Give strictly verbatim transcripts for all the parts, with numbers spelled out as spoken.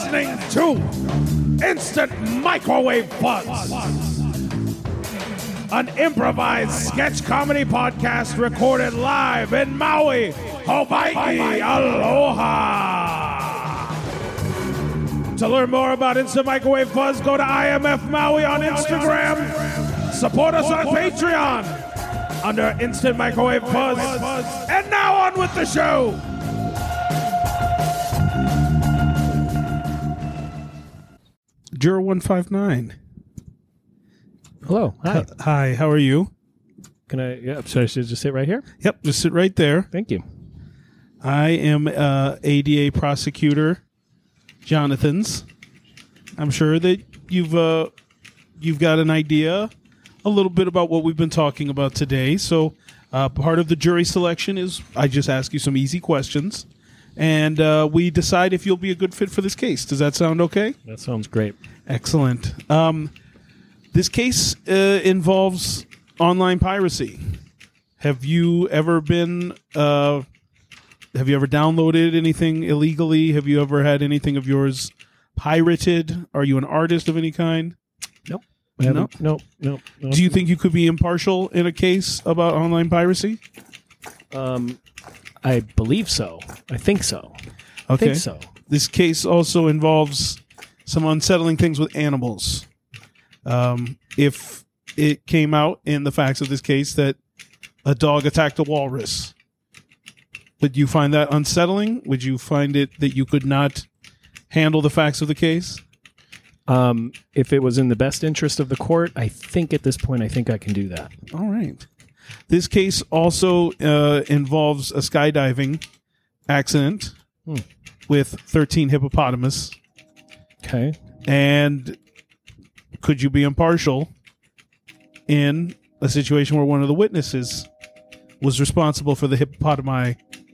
listening to Instant Microwave Fuzz, an improvised sketch comedy podcast recorded live in Maui, Hawaii. Aloha! To learn more about Instant Microwave Fuzz, go to I M F Maui on Instagram. Support us on Patreon under Instant Microwave Fuzz. And now on with the show. Juror one five nine. Hello. Hi. H- Hi, how are you? Can I, yeah, so I should just sit right here? Yep, just sit right there. Thank you. I am uh, A D A prosecutor Jonathan's. I'm sure that you've uh, you've got an idea a little bit about what we've been talking about today. So uh, part of the jury selection is I just ask you some easy questions, and uh, we decide if you'll be a good fit for this case. Does that sound okay? That sounds great. Excellent. Um, this case uh, involves online piracy. Have you ever been... Uh, have you ever downloaded anything illegally? Have you ever had anything of yours pirated? Are you an artist of any kind? Nope. No? Nope. Nope. Nope. Do you think you could be impartial in a case about online piracy? Um, I believe so. I think so. I Okay. think so. This case also involves some unsettling things with animals. Um, if it came out in the facts of this case that a dog attacked a walrus, would you find that unsettling? Would you find it that you could not handle the facts of the case? Um, if it was in the best interest of the court, I think at this point, I think I can do that. All right. This case also uh, involves a skydiving accident Hmm. with thirteen hippopotamus. Okay. And could you be impartial in a situation where one of the witnesses was responsible for the hippopotami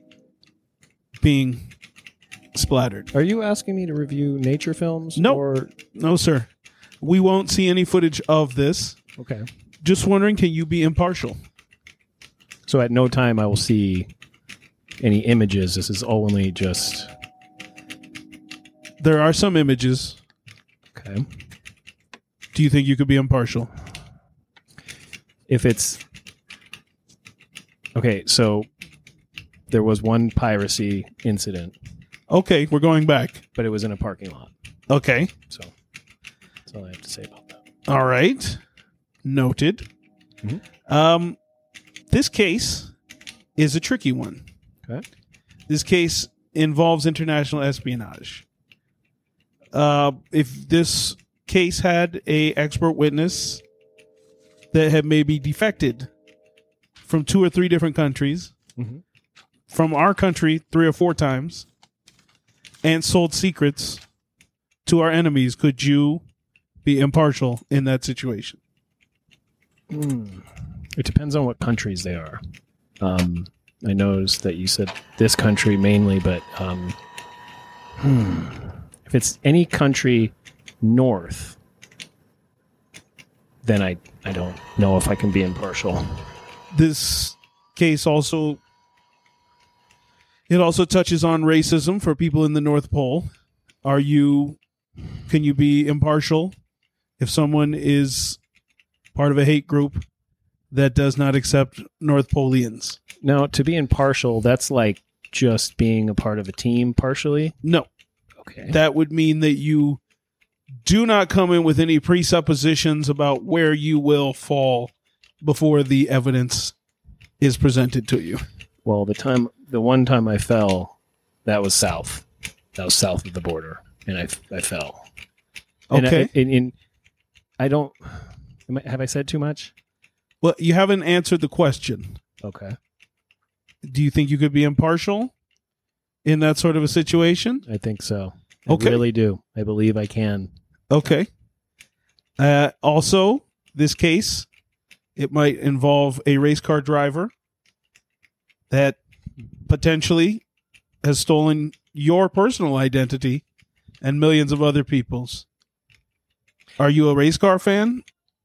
being splattered? Are you asking me to review nature films? Nope. Or... No, sir. We won't see any footage of this. Okay. Just wondering, can you be impartial? So at no time I will see any images. This is only just... There are some images. Okay. Do you think you could be impartial? If it's... Okay, so there was one piracy incident, Okay, we're going back. but it was in a parking lot. Okay. So that's all I have to say about that. All right. Noted. Mhm. Um, this case is a tricky one. Okay. This case involves international espionage. Uh, if this case had a expert witness that had maybe defected from two or three different countries, Mhm. from our country three or four times, and sold secrets to our enemies, could you be impartial in that situation? Mm. It depends on what countries they are. Um, I noticed that you said this country mainly, but um, hmm. if it's any country north, then I, I don't know if I can be impartial. This case also it also touches on racism for people in the North Pole. Are you can you be impartial if someone is part of a hate group that does not accept North Poleans? Now, to be impartial, that's like just being a part of a team partially? No. Okay. That would mean that you do not come in with any presuppositions about where you will fall before the evidence is presented to you. Well, the time, the one time I fell, that was south. That was south of the border, and I, I fell. And Okay. I, and, and I don't. Am I, have I said too much? Well, you haven't answered the question. Okay. Do you think you could be impartial in that sort of a situation? I think so. I Okay. really do. I believe I can. Okay. Uh, also, this case, it might involve a race car driver that potentially has stolen your personal identity and millions of other people's. Are you a race car fan?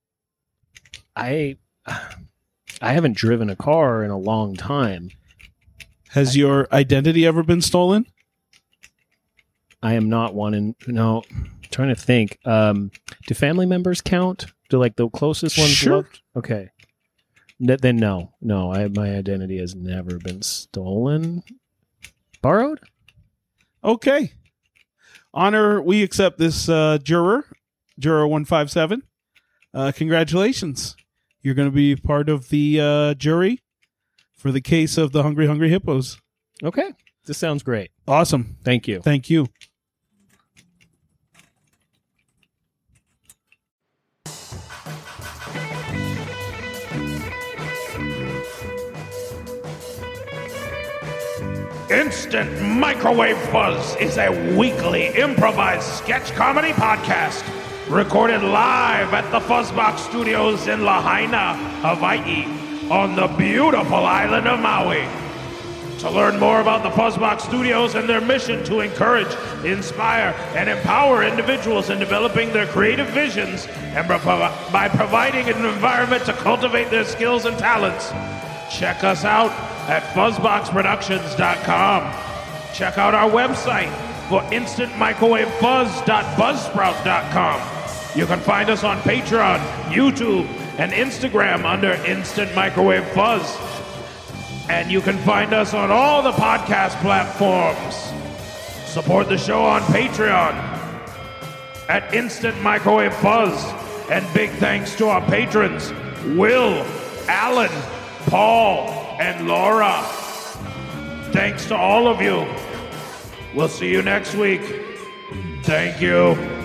I I haven't driven a car in a long time. Has your identity ever been stolen? I am not one in. No, I'm trying to think. Um, do family members count? Do like the closest ones? Sure. Loved? Okay. N- then no, no. I, my identity has never been stolen. Borrowed? Okay. Honor, we accept this uh, juror, juror one five seven. Uh, congratulations. You're going to be part of the uh, jury for the case of the Hungry Hungry Hippos. Okay. This sounds great. Awesome. Thank you. Thank you. Instant Microwave Fuzz is a weekly improvised sketch comedy podcast recorded live at the Fuzzbox Studios in Lahaina, Hawaii, on the beautiful island of Maui. To learn more about the Fuzzbox Studios and their mission to encourage, inspire, and empower individuals in developing their creative visions and by providing an environment to cultivate their skills and talents, check us out at fuzzbox productions dot com. Check out our website for instant microwave fuzz dot buzzsprout dot com. You can find us on Patreon, YouTube, and Instagram under Instant Microwave Fuzz. And you can find us on all the podcast platforms. Support the show on Patreon at Instant Microwave Fuzz. And big thanks to our patrons, Will, Alan, Paul, and Laura. Thanks to all of you. We'll see you next week. Thank you.